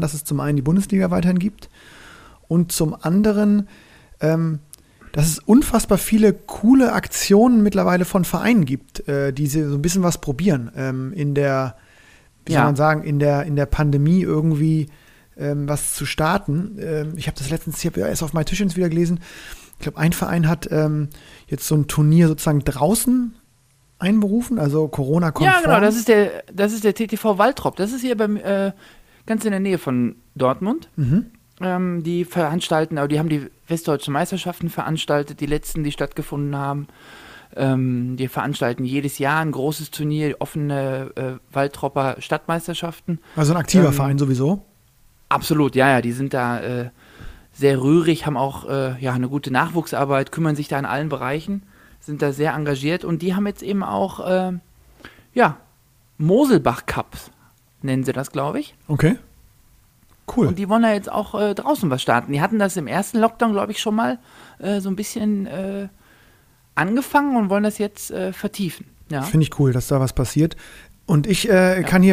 machen, dass es zum einen die Bundesliga weiterhin gibt und zum anderen, dass es unfassbar viele coole Aktionen mittlerweile von Vereinen gibt, die so ein bisschen was probieren. In der, wie soll man sagen, in der Pandemie irgendwie was zu starten. Ich habe ja erst auf MyTischens wieder gelesen. Ich glaube, ein Verein hat jetzt so ein Turnier sozusagen draußen einberufen, also Corona-konform. Ja, genau, das ist der TTV Waltrop. Das ist hier ganz in der Nähe von Dortmund. Die veranstalten, aber die haben die Westdeutschen Meisterschaften veranstaltet, die letzten, die stattgefunden haben. Die veranstalten jedes Jahr ein großes Turnier, offene Waltropper Stadtmeisterschaften. Also ein aktiver Verein sowieso? Absolut, ja, die sind da sehr rührig, haben auch eine gute Nachwuchsarbeit, kümmern sich da in allen Bereichen, sind da sehr engagiert und die haben jetzt eben auch, Moselbach Cups, nennen sie das, glaube ich. Okay, cool. Und die wollen da jetzt auch draußen was starten. Die hatten das im ersten Lockdown, glaube ich, schon mal so ein bisschen angefangen und wollen das jetzt vertiefen. Ja. Finde ich cool, dass da was passiert. Und ich kann hier